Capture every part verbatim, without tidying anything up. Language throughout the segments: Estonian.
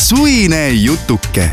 suvine jutuke.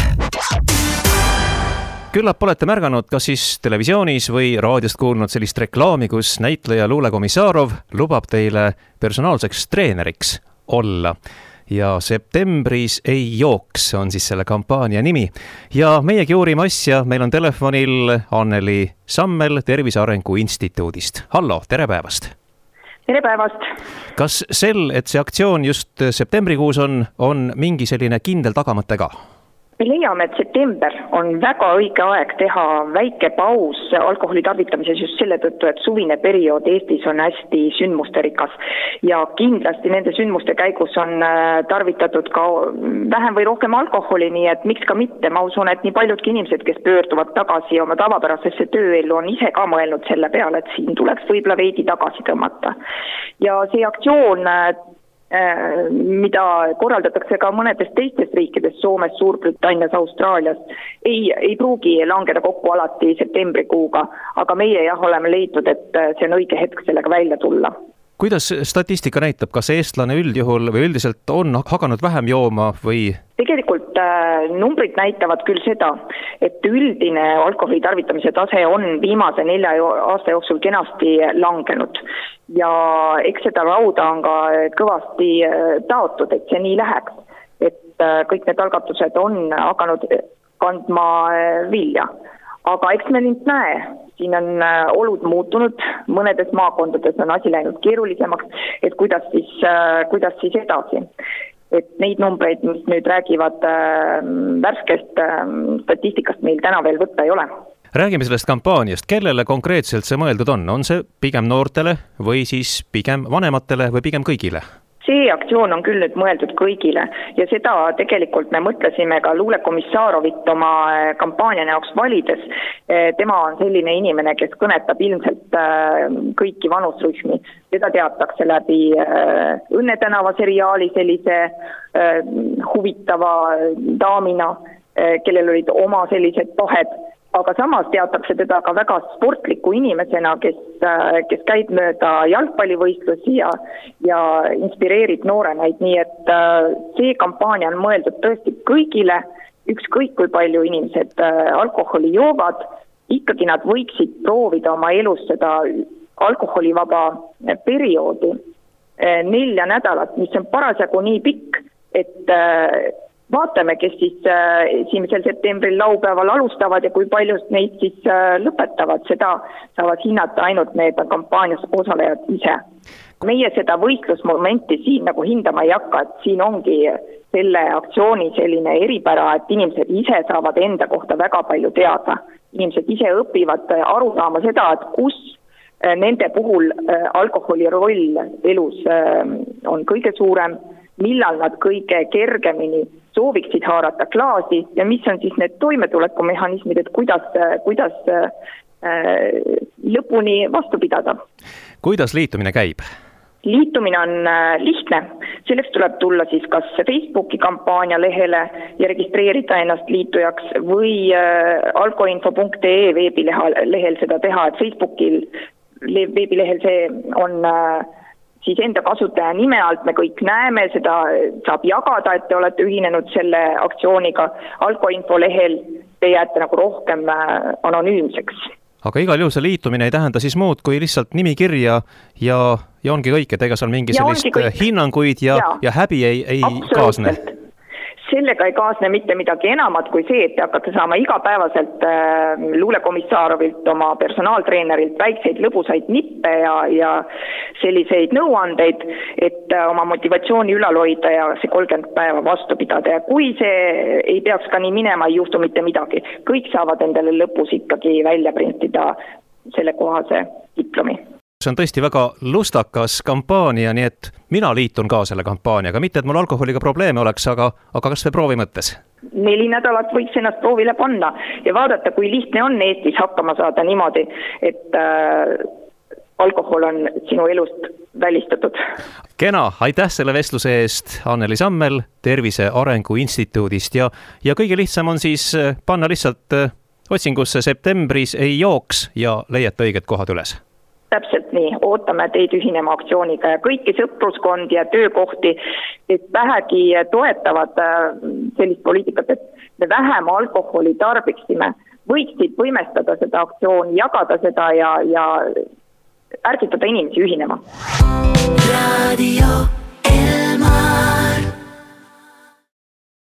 Küllap olete märganud kas siis televisioonis või raadiost kuulnud sellist reklaami, kus näitleja Lule Komissarov lubab teile personaalseks treeneriks olla. Ja septembris ei jooks on siis selle kampaania nimi. Ja meiegi uurime asja, meil on telefonil Anneli Sammel Tervise Arengu Instituudist. Hallo, tere päevast! Tere päevast! Kas sel, et see aktsioon just septembrikuus on, on mingi selline kindel tagamõte ka? Me leiame, et september on väga õige aeg teha väike paus alkoholi tarvitamises just selle tõttu, et suvine periood Eestis on hästi sündmusterikas ja kindlasti nende sündmuste käigus on tarvitatud ka vähem või rohkem alkoholi, nii et miks ka mitte. Ma usun, et nii paljudki inimesed, kes pöörduvad tagasi oma tavapärasesse tööellu, on ise ka mõelnud selle peale, et siin tuleks võib-olla veidi tagasi tõmmata. Ja see aktsioon, mida korraldatakse ka mõnedes teistes riikides, Soomes, Suurbritannias, Austraalias, ei, ei pruugi langeda kokku alati septembrikuuga, aga meie jah oleme leidnud, et see on õige hetk sellega välja tulla. Kuidas statistika näitab, kas eestlane üldjuhul või üldiselt on hakanud vähem jooma või? Tegelikult äh, numbrid näitavad küll seda, et üldine alkoholi tarvitamise tase on viimase nelja aasta jooksul kenasti langenud. Ja eks seda rauda on ka kõvasti taotud, et see nii läheks. Et äh, kõik need algatused on hakanud kandma vilja. Aga eks me nüüd näe, siin on olud muutunud, mõnedes maakondades on asi läinud keerulisemaks, et kuidas siis, kuidas siis edasi. Et neid numbreid, mis nüüd räägivad värskest statistikast, meil täna veel võtta ei ole. Räägime sellest kampaaniast. Kellele konkreetselt see mõeldud on? On see pigem noortele või siis pigem vanematele või pigem kõigile? See aktsioon on küll nüüd mõeldud kõigile ja seda tegelikult me mõtlesime ka Lule Komissarovit oma kampaania jaoks valides. Tema on selline inimene, kes kõnetab ilmselt kõiki vanusrühmi. Seda teatakse läbi Õnnetänava seriaali sellise huvitava daamina, kellel olid oma sellised pahed. Aga samas teatakse teda ka väga sportliku inimesena, kes, kes käib mööda jalgpallivõistlusi ja, ja inspireerib noorenaid. Nii et see kampaania on mõeldud tõesti kõigile, ükskõik kui palju inimesed alkoholi joovad, ikkagi nad võiksid proovida oma elus seda alkoholivaba perioodi nelja nädalat, mis on parasjagu nii pikk, et vaatame, kes siis esimesel septembril laupäeval alustavad ja kui palju neid siis lõpetavad. Seda saavad hinnata ainult need kampaanias osalejad ise. Meie seda võistlusmomenti siin nagu hindama ei hakka, et siin ongi selle aktsiooni selline eripära, et inimesed ise saavad enda kohta väga palju teada. Inimesed ise õpivad aru saama seda, et kus nende puhul alkoholi roll elus on kõige suurem, millal nad kõige kergemini sooviksid haarata klaasi ja mis on siis need toimetulekumehhanismid, et kuidas, kuidas äh, lõpuni vastu pidada. Kuidas liitumine käib? Liitumine on äh, lihtne. Selleks tuleb tulla siis kas Facebooki kampaania lehele ja registreerida ennast liitujaks või äh, alkoinfo punkt ee veebilehel seda teha, et Facebookil veebilehel see on äh, siis enda kasutaja nime alt me kõik näeme, seda saab jagada, et te olete ühinenud selle aktsiooniga. Alkoinfo lehel te jääte nagu rohkem anonüümseks. Aga igal juhul see liitumine ei tähenda siis muud kui lihtsalt nimikirja ja, ja ongi kõik, et ega seal mingi ja sellist hinnanguid ja, ja. ja häbi ei, ei kaasne. Sellega ei kaasne mitte midagi enamat kui see, et te hakkate saama igapäevaselt äh, Lule Komissarovilt, oma personaaltreenerilt väikseid lõbusaid nippe ja, ja selliseid nõuandeid, et äh, oma motivatsiooni ülal hoida ja see kolmkümmend päeva vastu pidada. Ja kui see ei peaks ka nii minema, ei juhtu mitte midagi. Kõik saavad endale lõpus ikkagi välja printida selle kohase diplomi. See on tõesti väga lustakas kampaania, nii et mina liitun ka selle kampaaniaga. Mitte, et mul alkoholiga probleeme oleks, aga, aga kas või proovi mõttes? Neli nädalat võiks ennast proovile panna ja vaadata, kui lihtne on Eestis hakkama saada niimoodi, et äh, alkohol on sinu elust välistatud. Kena, aitäh selle vestluse eest, Anneli Sammel Tervise Arengu Instituudist ja, ja kõige lihtsam on siis panna lihtsalt otsingusse septembris ei jooks ja leiate õiged kohad üles. Täpselt nii, ootame teid ühinema aktsiooniga ja kõiki sõpruskondi ja töökohti, kes vähegi toetavad sellist poliitikat, et me vähem alkoholi tarbiksime, võiksid võimestada seda aktsiooni, jagada seda ja, ja ärgitada inimesi ühinema.